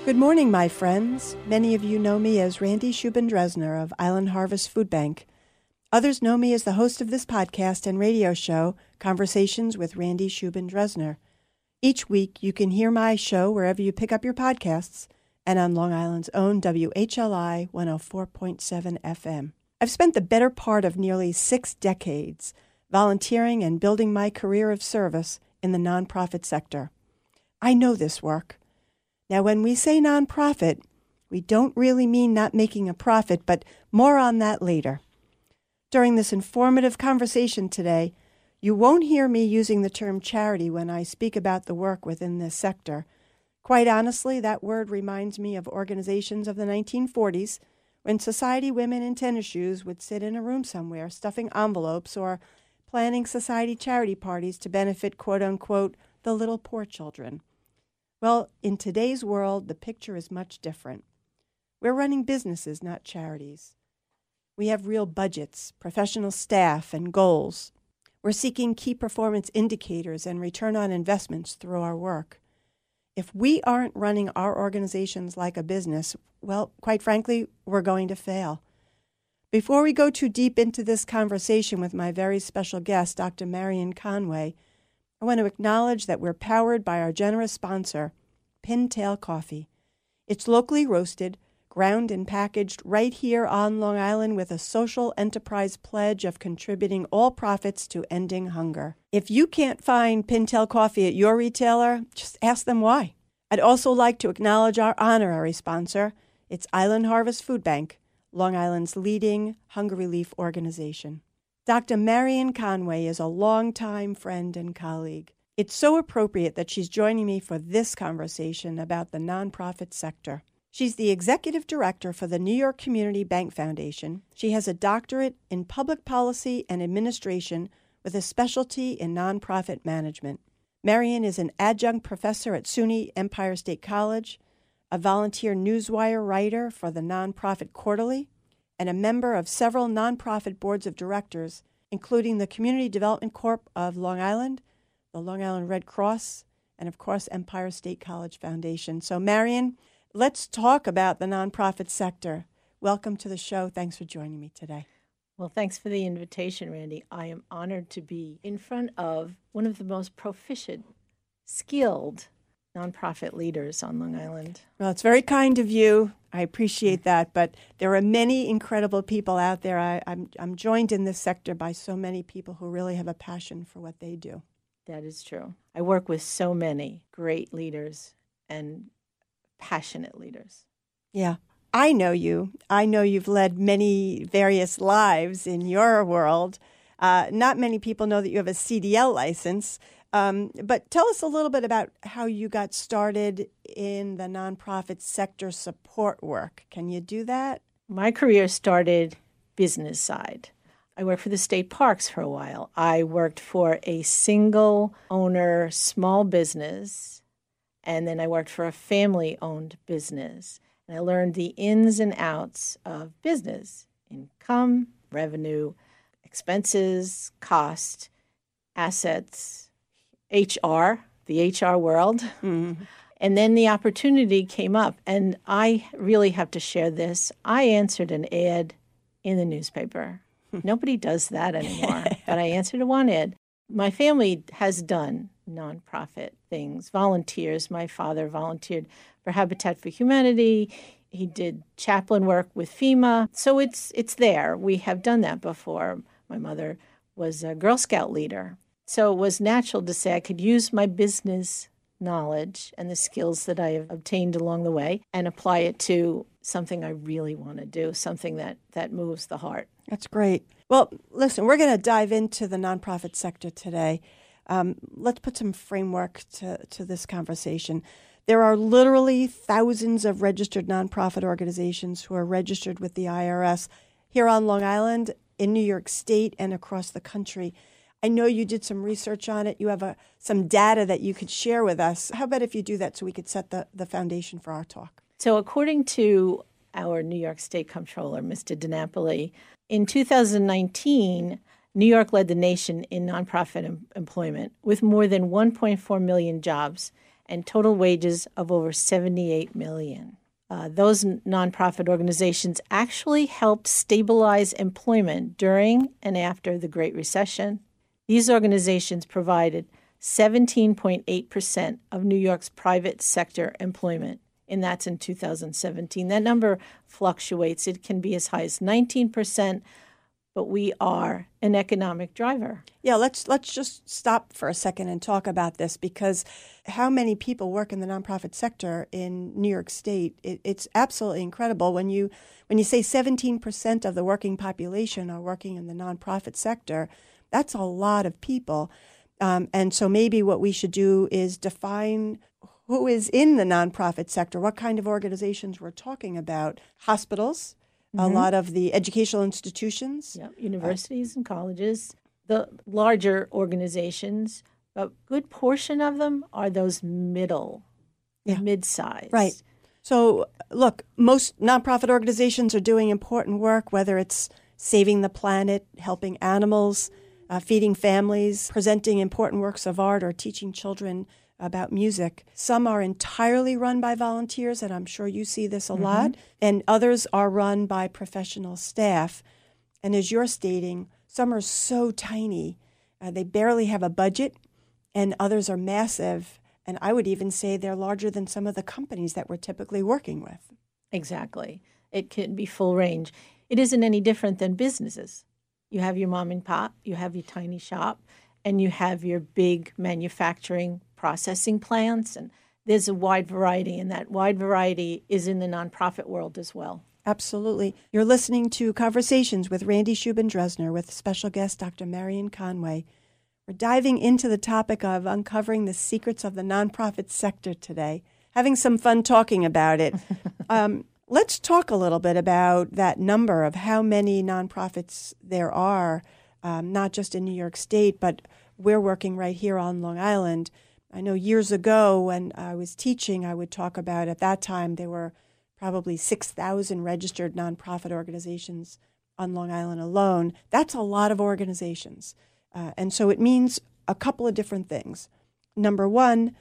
Good morning, my friends. Many of you know me as Randy Shubin-Dresner of Island Harvest Food Bank. Others know me as the host of this podcast and radio show, Conversations with Randy Shubin-Dresner. Each week, you can hear my show wherever you pick up your podcasts and on Long Island's own WHLI 104.7 FM. I've spent the better part of nearly 6 decades volunteering and building my career of service in the nonprofit sector. I know this work. Now, when we say nonprofit, we don't really mean not making a profit, but more on that later. During this informative conversation today, you won't hear me using the term charity when I speak about the work within this sector. Quite honestly, that word reminds me of organizations of the 1940s when society women in tennis shoes would sit in a room somewhere stuffing envelopes or planning society charity parties to benefit, quote-unquote, the little poor children. Well, in today's world, the picture is much different. We're running businesses, not charities. We have real budgets, professional staff, and goals. We're seeking key performance indicators and return on investments through our work. If we aren't running our organizations like a business, well, quite frankly, we're going to fail. Before we go too deep into this conversation with my very special guest, Dr. Marion Conway, I want to acknowledge that we're powered by our generous sponsor, Pintail Coffee. It's locally roasted, ground and packaged right here on Long Island with a social enterprise pledge of contributing all profits to ending hunger. If you can't find Pintail Coffee at your retailer, just ask them why. I'd also like to acknowledge our honorary sponsor. It's Island Harvest Food Bank, Long Island's leading hunger relief organization. Dr. Marion Conway is a longtime friend and colleague. It's so appropriate that she's joining me for this conversation about the nonprofit sector. She's the executive director for the New York Community Bank Foundation. She has a doctorate in public policy and administration with a specialty in nonprofit management. Marion is an adjunct professor at SUNY Empire State College, a volunteer newswire writer for the nonprofit Quarterly, and a member of several nonprofit boards of directors, including the Community Development Corp of Long Island, the Long Island Red Cross, and of course, Empire State College Foundation. So Marion, let's talk about the nonprofit sector. Welcome to the show. Thanks for joining me today. Well, thanks for the invitation, Randy. I am honored to be in front of one of the most proficient, skilled nonprofit leaders on Long Island. Well, it's very kind of you. I appreciate that, but there are many incredible people out there. I'm joined in this sector by so many people who really have a passion for what they do. That is true. I work with so many great leaders and passionate leaders. Yeah. I know you. I know you've led many various lives in your world. Not many people know that you have a CDL license. But tell us a little bit about how you got started in the nonprofit sector support work. Can you do that? My career started business side. I worked for the state parks for a while. I worked for a single owner small business, and then I worked for a family-owned business. And I learned the ins and outs of business, income, revenue, expenses, cost, assets, HR, the HR world. Mm-hmm. And then the opportunity came up, and I really have to share this. I answered an ad in the newspaper. Nobody does that anymore, but I answered one ad. My family has done nonprofit things, volunteers. My father volunteered for Habitat for Humanity. He did chaplain work with FEMA. So it's there. We have done that before. My mother was a Girl Scout leader. So it was natural to say I could use my business knowledge and the skills that I have obtained along the way and apply it to something I really want to do, something that moves the heart. That's great. Well, listen, we're going to dive into the nonprofit sector today. Let's put some framework to this conversation. There are literally thousands of registered nonprofit organizations who are registered with the IRS here on Long Island, in New York State, and across the country. I know you did some research on it. You have some data that you could share with us. How about if you do that so we could set the foundation for our talk? So according to our New York State Comptroller, Mr. DiNapoli, in 2019, New York led the nation in nonprofit employment with more than 1.4 million jobs and total wages of over 78 million. Those nonprofit organizations actually helped stabilize employment during and after the Great Recession. These organizations provided 17.8% of New York's private sector employment, and that's in 2017. That number fluctuates. It can be as high as 19%, but we are an economic driver. Yeah, let's just stop for a second and talk about this, because how many people work in the nonprofit sector in New York State? It's absolutely incredible. When you say 17% of the working population are working in the nonprofit sector, that's a lot of people. And so maybe what we should do is define who is in the nonprofit sector, what kind of organizations we're talking about. Hospitals, a lot of the educational institutions. Yep, universities and colleges, the larger organizations. A good portion of them are those mid-size. Right. So, look, most nonprofit organizations are doing important work, whether it's saving the planet, helping animals, feeding families, presenting important works of art, or teaching children about music. Some are entirely run by volunteers, and I'm sure you see this a lot, and others are run by professional staff. And as you're stating, some are so tiny, they barely have a budget, and others are massive. And I would even say they're larger than some of the companies that we're typically working with. Exactly. It can be full range. It isn't any different than businesses. You have your mom and pop, you have your tiny shop, and you have your big manufacturing processing plants, and there's a wide variety, and that wide variety is in the nonprofit world as well. Absolutely. You're listening to Conversations with Randy Shubin-Dresner with special guest Dr. Marion Conway. We're diving into the topic of uncovering the secrets of the nonprofit sector today, having some fun talking about it. Let's talk a little bit about that number of how many nonprofits there are, not just in New York State, but we're working right here on Long Island. I know years ago when I was teaching, I would talk about, at that time, there were probably 6,000 registered nonprofit organizations on Long Island alone. That's a lot of organizations. And so it means a couple of different things. Number one,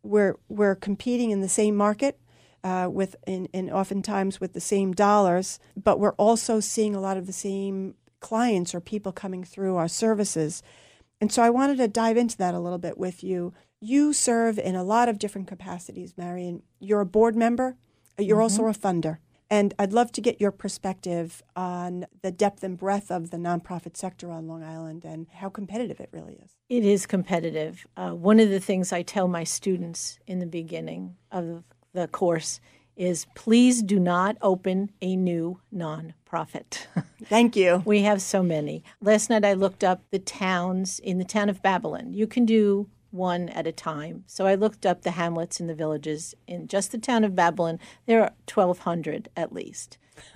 we're competing in the same market with oftentimes with the same dollars, but we're also seeing a lot of the same clients or people coming through our services. And so I wanted to dive into that a little bit with you. You serve in a lot of different capacities, Marion. You're a board member. You're also a funder. And I'd love to get your perspective on the depth and breadth of the nonprofit sector on Long Island and how competitive it really is. It is competitive. One of the things I tell my students in the beginning of the course is please do not open a new nonprofit. Thank you. We have so many. Last night I looked up the towns in the town of Babylon. You can do one at a time. So I looked up the hamlets and the villages. In just the town of Babylon, there are 1,200 at least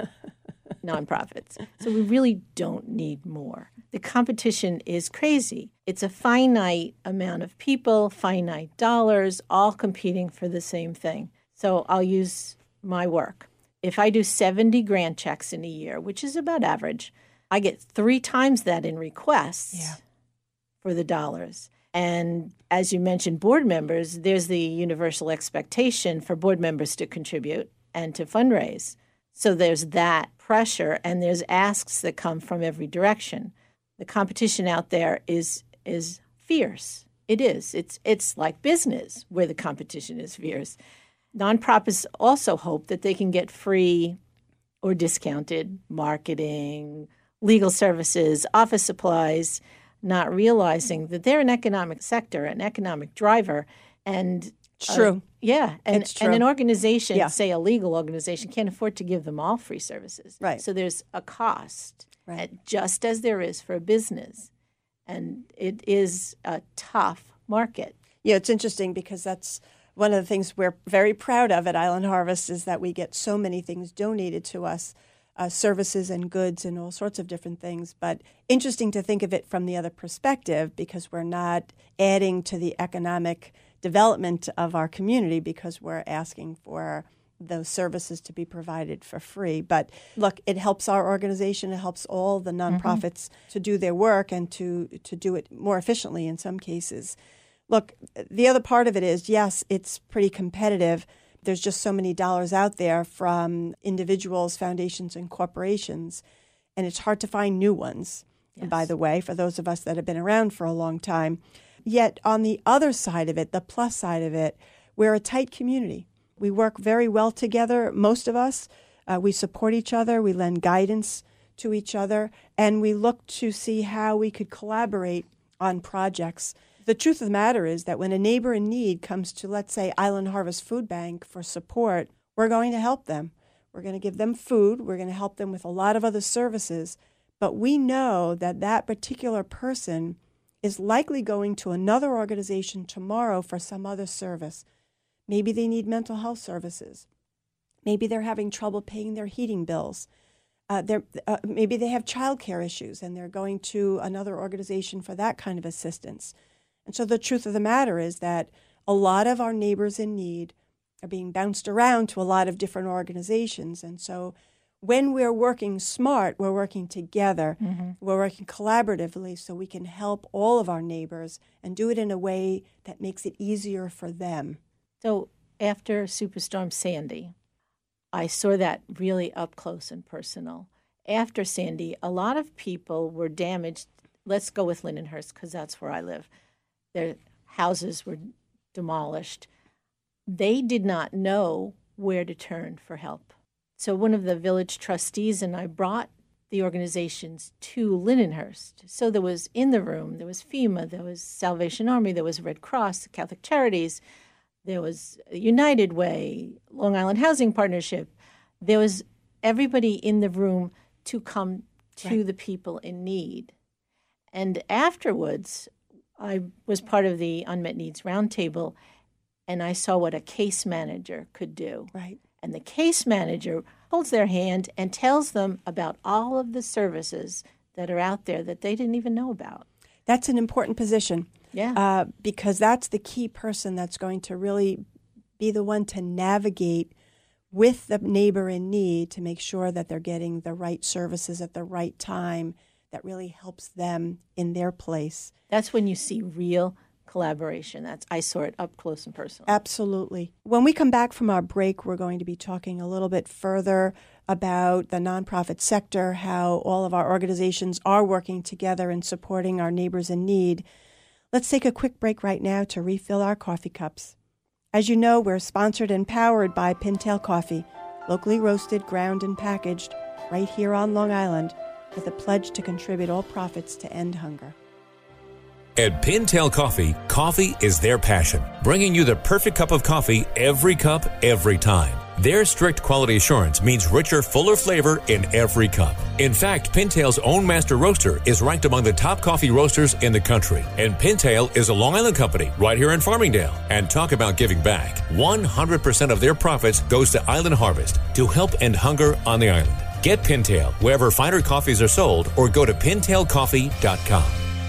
nonprofits. So we really don't need more. The competition is crazy. It's a finite amount of people, finite dollars, all competing for the same thing. So I'll use my work. If I do 70 grant checks in a year, which is about average, I get 3 times that in requests for the dollars. And as you mentioned, board members, there's the universal expectation for board members to contribute and to fundraise. So there's that pressure, and there's asks that come from every direction. The competition out there is fierce. It is. It's like business where the competition is fierce. Nonprofits also hope that they can get free or discounted marketing, legal services, office supplies, not realizing that they're an economic sector, an economic driver. And true. And an organization, say a legal organization, can't afford to give them all free services. Right. So there's a cost, just as there is for a business. And it is a tough market. Yeah, it's interesting because that's one of the things we're very proud of at Island Harvest is that we get so many things donated to us, services and goods and all sorts of different things. But interesting to think of it from the other perspective because we're not adding to the economic development of our community because we're asking for those services to be provided for free. But look, it helps our organization. It helps all the nonprofits to do their work and to do it more efficiently in some cases. Look, the other part of it is, yes, it's pretty competitive. There's just so many dollars out there from individuals, foundations, and corporations, and it's hard to find new ones, Yes. by the way, for those of us that have been around for a long time. Yet on the other side of it, the plus side of it, we're a tight community. We work very well together, most of us. We support each other. We lend guidance to each other, and we look to see how we could collaborate on projects. The truth of the matter is that when a neighbor in need comes to, let's say, Island Harvest Food Bank for support, we're going to help them. We're going to give them food. We're going to help them with a lot of other services. But we know that that particular person is likely going to another organization tomorrow for some other service. Maybe they need mental health services. Maybe they're having trouble paying their heating bills. Maybe they have childcare issues and they're going to another organization for that kind of assistance. And so the truth of the matter is that a lot of our neighbors in need are being bounced around to a lot of different organizations. And so when we're working smart, we're working together, we're working collaboratively so we can help all of our neighbors and do it in a way that makes it easier for them. So after Superstorm Sandy, I saw that really up close and personal. After Sandy, a lot of people were damaged. Let's go with Lindenhurst because that's where I live. Their houses were demolished. They did not know where to turn for help. So one of the village trustees and I brought the organizations to Lindenhurst. So there was in the room, there was FEMA, there was Salvation Army, there was Red Cross, Catholic Charities, there was United Way, Long Island Housing Partnership. There was everybody in the room to come to the people in need. And afterwards, I was part of the Unmet Needs Roundtable, and I saw what a case manager could do. Right. And the case manager holds their hand and tells them about all of the services that are out there that they didn't even know about. That's an important position. Yeah. Because that's the key person that's going to really be the one to navigate with the neighbor in need to make sure that they're getting the right services at the right time that really helps them in their place. That's when you see real collaboration. I saw it up close and personal. Absolutely. When we come back from our break, we're going to be talking a little bit further about the nonprofit sector, how all of our organizations are working together and supporting our neighbors in need. Let's take a quick break right now to refill our coffee cups. As you know, we're sponsored and powered by Pintail Coffee, locally roasted, ground, and packaged right here on Long Island, with a pledge to contribute all profits to end hunger. At Pintail Coffee, coffee is their passion, bringing you the perfect cup of coffee every cup, every time. Their strict quality assurance means richer, fuller flavor in every cup. In fact, Pintail's own master roaster is ranked among the top coffee roasters in the country. And Pintail is a Long Island company right here in Farmingdale. And talk about giving back. 100% of their profits goes to Island Harvest to help end hunger on the island. Get Pintail wherever finer coffees are sold or go to pintailcoffee.com.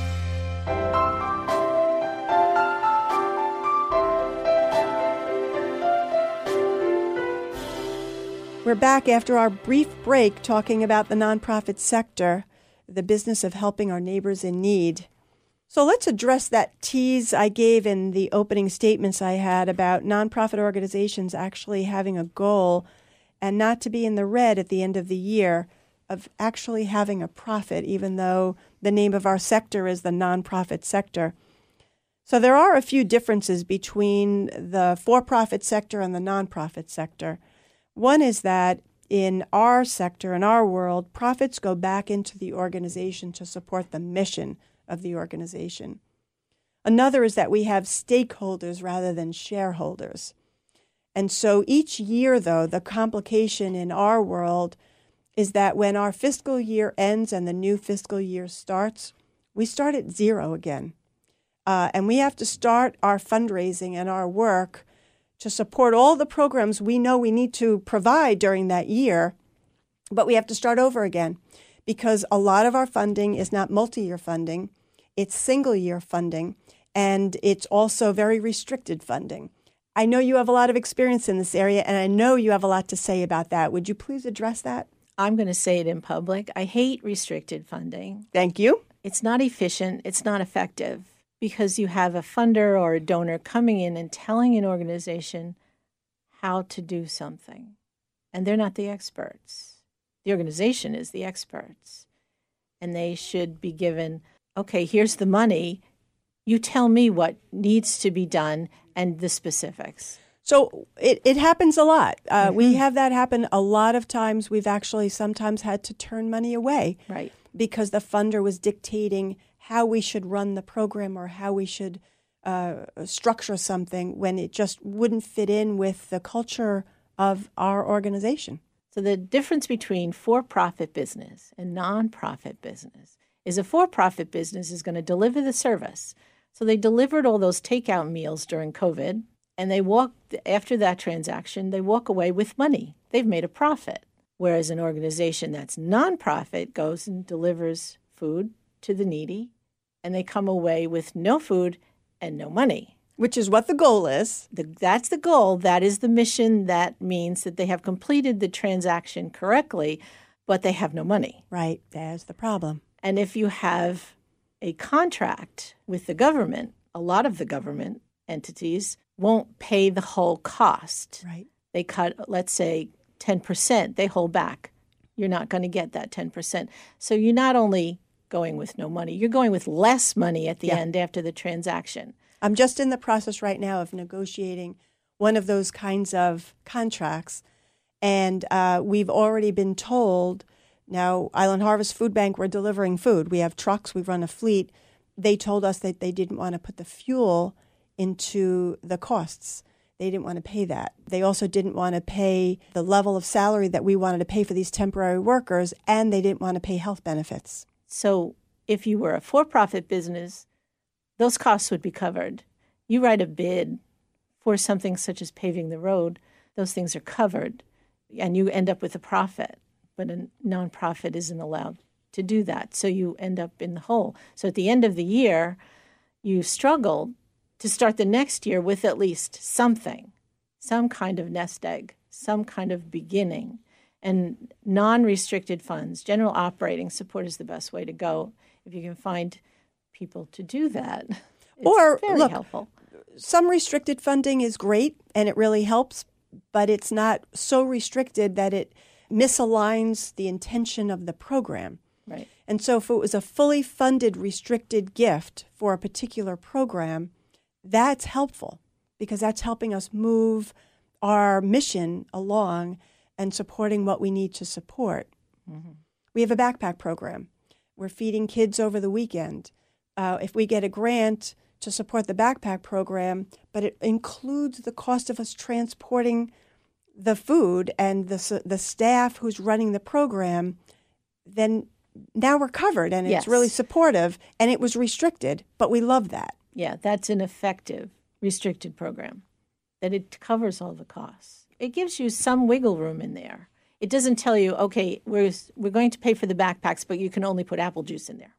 We're back after our brief break talking about the nonprofit sector, the business of helping our neighbors in need. So let's address that tease I gave in the opening statements I had about nonprofit organizations actually having a goal and not to be in the red at the end of the year of actually having a profit, even though the name of our sector is the nonprofit sector. So there are a few differences between the for-profit sector and the nonprofit sector. One is that in our sector, in our world, profits go back into the organization to support the mission of the organization. Another is that we have stakeholders rather than shareholders. And so each year, though, the complication in our world is that when our fiscal year ends and the new fiscal year starts, we start at zero again. And we have to start our fundraising and our work to support all the programs we know we need to provide during that year, but we have to start over again because a lot of our funding is not multi-year funding, it's single-year funding, and it's also very restricted funding. I know you have a lot of experience in this area, and I know you have a lot to say about that. Would you please address that? I'm going to say it in public. I hate restricted funding. Thank you. It's not efficient. It's not effective. because you have a funder or a donor coming in and telling an organization how to do something. And they're not the experts. The organization is the experts. And they should be given, okay, here's the money. You tell me what needs to be done and the specifics. So it happens a lot. We have that happen a lot of times. We've actually sometimes had to turn money away. Right. Because the funder was dictating how we should run the program or how we should structure something when it just wouldn't fit in with the culture of our organization. So the difference between for-profit business and nonprofit business is a for-profit business is going to deliver the service. So they delivered all those takeout meals during COVID, and they after that transaction, they walk away with money. They've made a profit. Whereas an organization that's nonprofit goes and delivers food to the needy, and they come away with no food and no money. Which is what the goal is. That's the goal. That is the mission. That means that they have completed the transaction correctly, but they have no money. Right. There's the problem. And if you have a contract with the government, a lot of the government entities won't pay the whole cost. Right. They cut, let's say, 10%. They hold back. You're not going to get that 10%. So you're not only going with no money, you're going with less money at the end after the transaction. I'm just in the process right now of negotiating one of those kinds of contracts. And we've already been told, now Island Harvest Food Bank, we're delivering food. We have trucks, we run a fleet. They told us that they didn't want to put the fuel into the costs. They didn't want to pay that. They also didn't want to pay the level of salary that we wanted to pay for these temporary workers, and they didn't want to pay health benefits. So if you were a for-profit business, those costs would be covered. You write a bid for something such as paving the road, those things are covered, and you end up with a profit. But a nonprofit isn't allowed to do that, so you end up in the hole. So at the end of the year, you struggled to start the next year with at least something, some kind of nest egg, some kind of beginning. And non-restricted funds, general operating support is the best way to go. If you can find people to do that, it's very helpful. Some restricted funding is great and it really helps, but it's not so restricted that it misaligns the intention of the program. Right. And so if it was a fully funded restricted gift for a particular program, that's helpful because that's helping us move our mission along and supporting what we need to support. Mm-hmm. We have a backpack program. We're feeding kids over the weekend. If we get a grant to support the backpack program, but it includes the cost of us transporting the food and the staff who's running the program, then now we're covered and it's really supportive, and it was restricted, but we love that. Yeah, that's an effective restricted program, that it covers all the costs. It gives you some wiggle room in there. It doesn't tell you, okay, we're going to pay for the backpacks, but you can only put apple juice in there.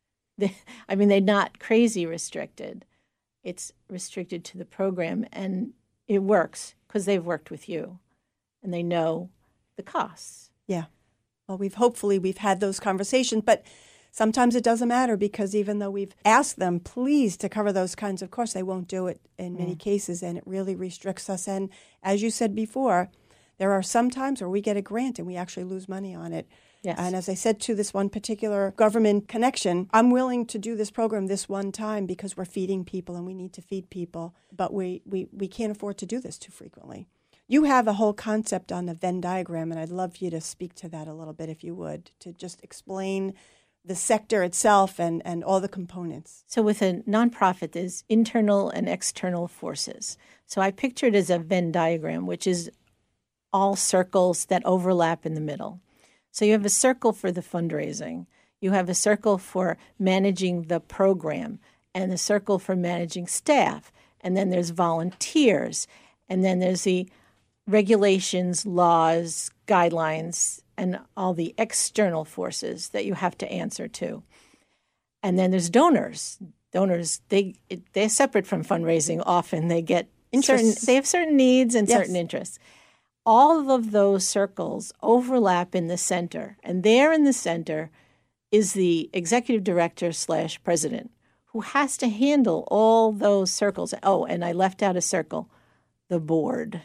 They're not crazy restricted. It's restricted to the program, and it works because they've worked with you, and they know the costs. Yeah. Well, we've had those conversations, but sometimes it doesn't matter because even though we've asked them, please, to cover those kinds of costs, they won't do it in many cases, and it really restricts us. And as you said before, there are some times where we get a grant and we actually lose money on it. Yes. And as I said to this one particular government connection, I'm willing to do this program this one time because we're feeding people and we need to feed people, but we can't afford to do this too frequently. You have a whole concept on the Venn diagram, and I'd love for you to speak to that a little bit, if you would, to just explain the sector itself and all the components. So with a nonprofit, there's internal and external forces. So I picture it as a Venn diagram, which is all circles that overlap in the middle. So you have a circle for the fundraising. You have a circle for managing the program and a circle for managing staff. And then there's volunteers. And then there's the regulations, laws, guidelines, and all the external forces that you have to answer to. And then there's donors. Donors, they're separate from fundraising often. They get they have certain needs and certain interests. All of those circles overlap in the center. And there in the center is the executive director / president, who has to handle all those circles. Oh, and I left out a circle, the board.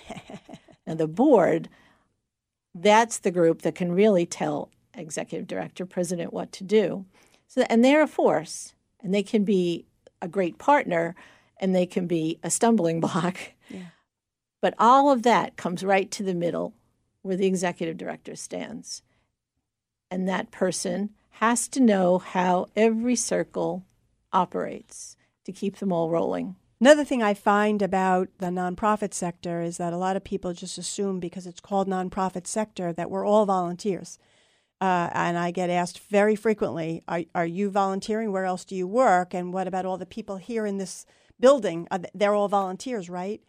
And the board, that's the group that can really tell executive director, president what to do. So, and they're a force, and they can be a great partner, and they can be a stumbling block. Yeah. But all of that comes right to the middle where the executive director stands. And that person has to know how every circle operates to keep them all rolling. Another thing I find about the nonprofit sector is that a lot of people just assume because it's called nonprofit sector that we're all volunteers. And I get asked very frequently, are you volunteering? Where else do you work? And what about all the people here in this building? They're all volunteers, right?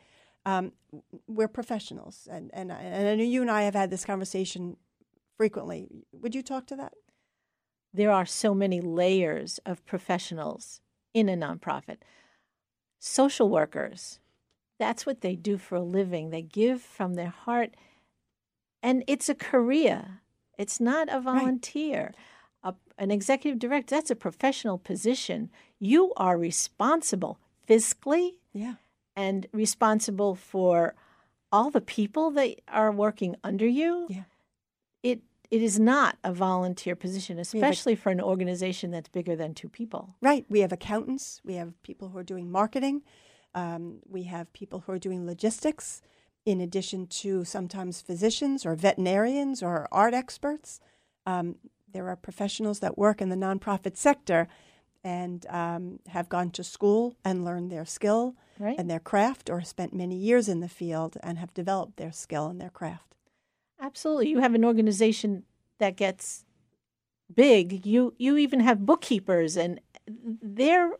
We're professionals. And I know you and I have had this conversation frequently. Would you talk to that? There are so many layers of professionals in a nonprofit. Social workers, that's what they do for a living. They give from their heart. And it's a career. It's not a volunteer. Right. An executive director, that's a professional position. You are responsible fiscally and responsible for all the people that are working under you. Yeah. It is not a volunteer position, especially for an organization that's bigger than 2 people. Right. We have accountants. We have people who are doing marketing. We have people who are doing logistics, in addition to sometimes physicians or veterinarians or art experts. There are professionals that work in the nonprofit sector and have gone to school and learned their skill and their craft, or spent many years in the field and have developed their skill and their craft. Absolutely. You have an organization that gets big. You even have bookkeepers, and they're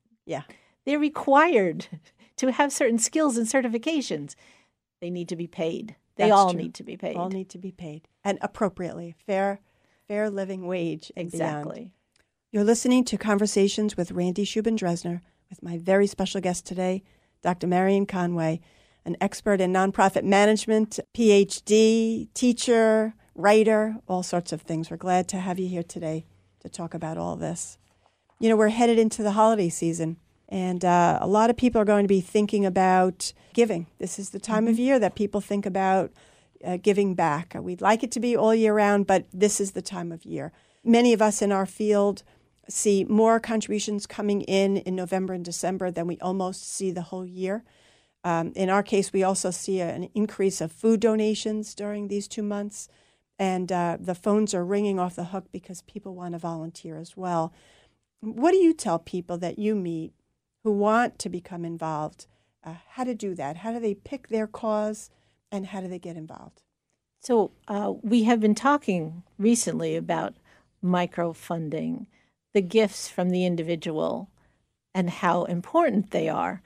required to have certain skills and certifications. They need to be paid. They all need to be paid. All need to be paid, and appropriately. Fair living wage. Exactly. Beyond. You're listening to Conversations with Randy Shubin-Dresner with my very special guest today, Dr. Marion Conway, an expert in nonprofit management, PhD, teacher, writer, all sorts of things. We're glad to have you here today to talk about all this. You know, we're headed into the holiday season, and a lot of people are going to be thinking about giving. This is the time of year that people think about giving back. We'd like it to be all year round, but this is the time of year. Many of us in our field see more contributions coming in November and December than we almost see the whole year. In our case, we also see an increase of food donations during these 2 months, and the phones are ringing off the hook because people want to volunteer as well. What do you tell people that you meet who want to become involved, how to do that? How do they pick their cause, and how do they get involved? So we have been talking recently about microfunding, the gifts from the individual, and how important they are.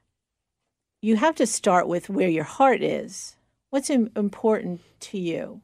You have to start with where your heart is. What's important to you?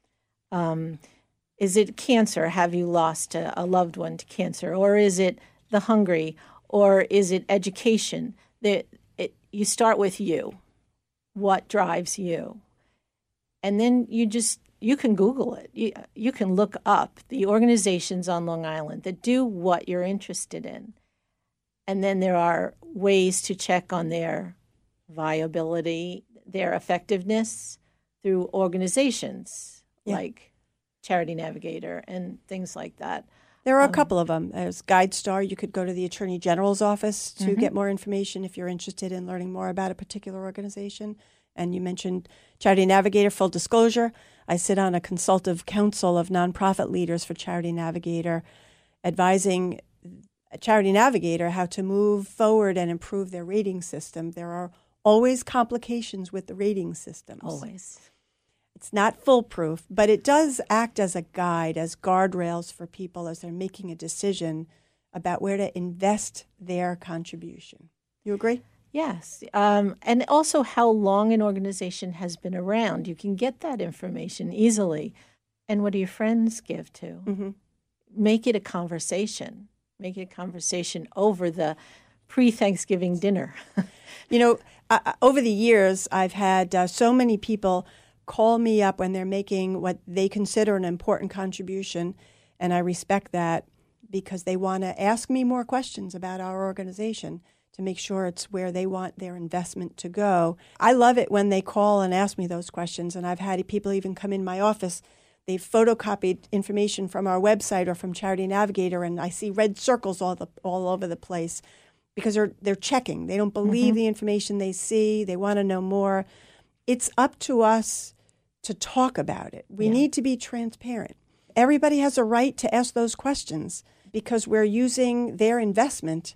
Is it cancer? Have you lost a loved one to cancer? Or is it the hungry? Or is it education? You start with you. What drives you? And then you can Google it. You can look up the organizations on Long Island that do what you're interested in. And then there are ways to check on their viability, their effectiveness through organizations like Charity Navigator and things like that. There are a couple of them. There's GuideStar. You could go to the Attorney General's office to get more information if you're interested in learning more about a particular organization. And you mentioned Charity Navigator. Full disclosure, I sit on a consultative council of nonprofit leaders for Charity Navigator, advising Charity Navigator how to move forward and improve their rating system. There are always complications with the rating systems. Always. It's not foolproof, but it does act as a guide, as guardrails for people as they're making a decision about where to invest their contribution. You agree? Yes. And also how long an organization has been around. You can get that information easily. And what do your friends give to? Mm-hmm. Make it a conversation. Make it a conversation over the pre-Thanksgiving dinner. You know, over the years, I've had so many people call me up when they're making what they consider an important contribution, and I respect that. because they want to ask me more questions about our organization to make sure it's where they want their investment to go. I love it when they call and ask me those questions, and I've had people even come in my office. They've photocopied information from our website or from Charity Navigator, and I see red circles all over the place because they're checking. They don't believe the information they see. They want to know more. It's up to us to talk about it. We need to be transparent. Everybody has a right to ask those questions because we're using their investment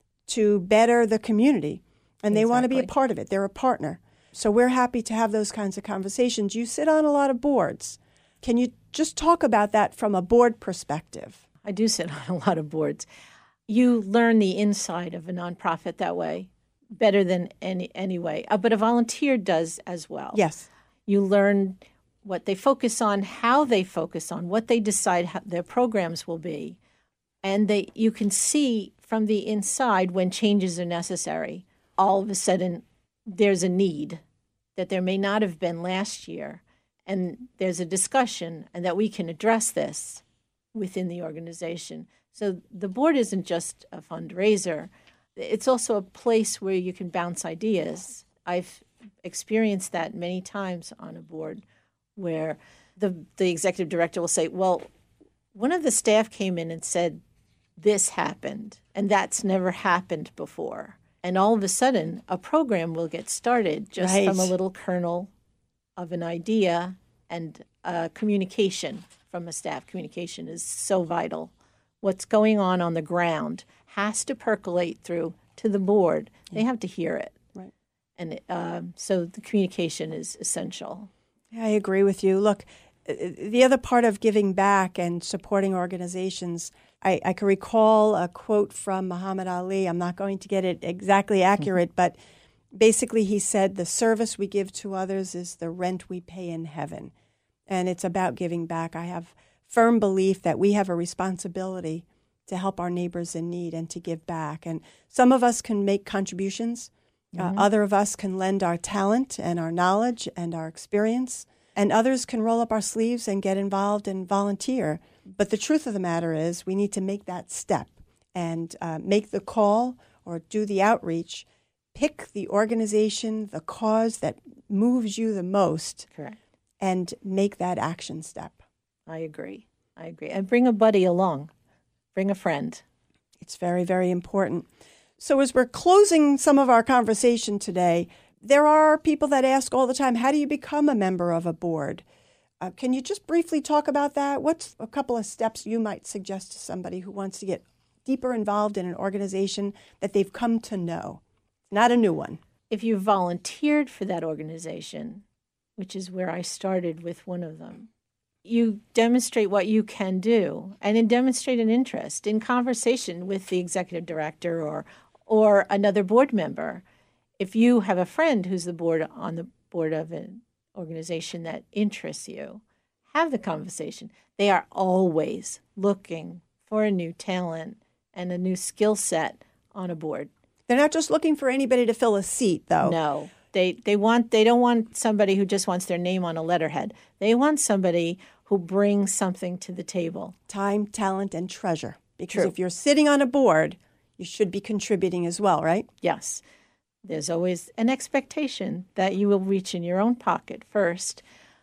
to better the community, and they want to be a part of it. They're a partner. So we're happy to have those kinds of conversations. You sit on a lot of boards. Can you just talk about that from a board perspective? I do sit on a lot of boards. You learn the inside of a nonprofit that way better than any way. But a volunteer does as well. Yes. You learn what they focus on, how they focus on, what they decide how their programs will be. And you can see from the inside when changes are necessary. All of a sudden, there's a need that there may not have been last year. And there's a discussion and that we can address this within the organization. So the board isn't just a fundraiser. It's also a place where you can bounce ideas. I've experienced that many times on a board where the executive director will say, well, one of the staff came in and said, this happened, and that's never happened before. And all of a sudden, a program will get started just from a little kernel of an idea, and communication from a staff. Communication is so vital. What's going on the ground has to percolate through to the board. They have to hear it. Right. And so the communication is essential. I agree with you. Look, the other part of giving back and supporting organizations, I can recall a quote from Muhammad Ali. I'm not going to get it exactly accurate, but basically he said, the service we give to others is the rent we pay in heaven. And it's about giving back. I have firm belief that we have a responsibility to help our neighbors in need and to give back. And some of us can make contributions. Other of us can lend our talent and our knowledge and our experience. And others can roll up our sleeves and get involved and volunteer. But the truth of the matter is we need to make that step and make the call or do the outreach. Pick the organization, the cause that moves you the most. Correct. And make that action step. I agree. And bring a buddy along. Bring a friend. It's very, very important. So as we're closing some of our conversation today, there are people that ask all the time, how do you become a member of a board? Can you just briefly talk about that? What's a couple of steps you might suggest to somebody who wants to get deeper involved in an organization that they've come to know? Not a new one. If you volunteered for that organization, which is where I started with one of them, you demonstrate what you can do and then demonstrate an interest in conversation with the executive director or another board member. If you have a friend who's on the board of an organization that interests you, have the conversation. They are always looking for a new talent and a new skill set on a board. They're not just looking for anybody to fill a seat, though. No. They don't want somebody who just wants their name on a letterhead. They want somebody who brings something to the table. Time, talent, and treasure. Because if you're sitting on a board, you should be contributing as well, right? Yes. There's always an expectation that you will reach in your own pocket first,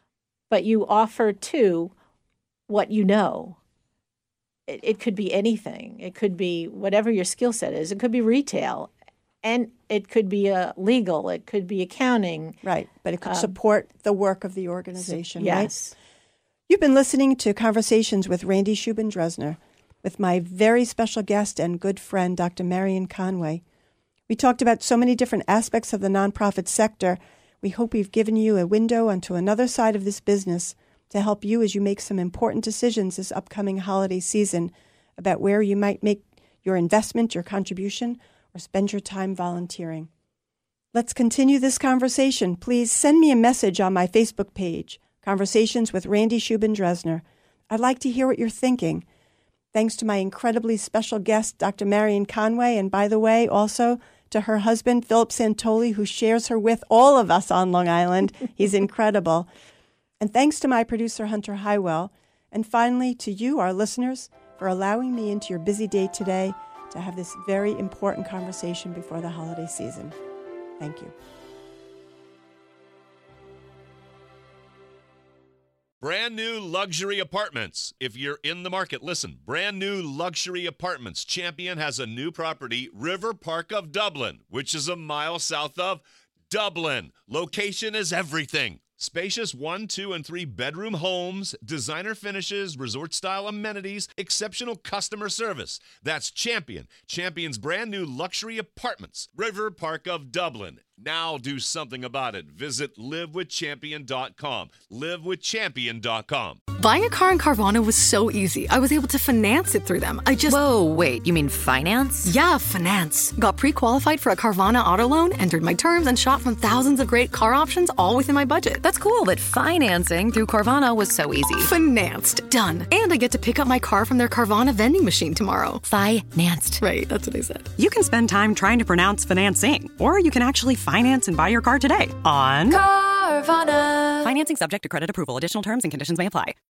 but you offer too what you know. It could be anything. It could be whatever your skill set is. It could be retail, and it could be legal. It could be accounting. Right, but it could support the work of the organization, yes. Right? You've been listening to Conversations with Randy Shubin-Dresner with my very special guest and good friend, Dr. Marion Conway. We talked about so many different aspects of the nonprofit sector. We hope we've given you a window onto another side of this business to help you as you make some important decisions this upcoming holiday season about where you might make your investment, your contribution, or spend your time volunteering. Let's continue this conversation. Please send me a message on my Facebook page, Conversations with Randy Shubin-Dresner. I'd like to hear what you're thinking. Thanks to my incredibly special guest, Dr. Marion Conway, and by the way, also to her husband, Philip Santoli, who shares her with all of us on Long Island. He's incredible. And thanks to my producer, Hunter Highwell. And finally, to you, our listeners, for allowing me into your busy day today to have this very important conversation before the holiday season. Thank you. Brand new luxury apartments. If you're in the market, listen. Brand new luxury apartments. Champion has a new property, River Park of Dublin, which is a mile south of Dublin. Location is everything. Spacious 1, 2, and 3 bedroom homes, designer finishes, resort-style amenities, exceptional customer service. That's Champion. Champion's brand new luxury apartments, River Park of Dublin. Now do something about it. Visit livewithchampion.com. Livewithchampion.com. Buying a car in Carvana was so easy. I was able to finance it through them. Whoa, wait, you mean finance? Yeah, finance. Got pre-qualified for a Carvana auto loan, entered my terms, and shot from thousands of great car options all within my budget. That's cool, but financing through Carvana was so easy. Financed. Done. And I get to pick up my car from their Carvana vending machine tomorrow. Financed. Right, that's what I said. You can spend time trying to pronounce financing, or you can actually finance and buy your car today on Carvana. Financing subject to credit approval. Additional terms and conditions may apply.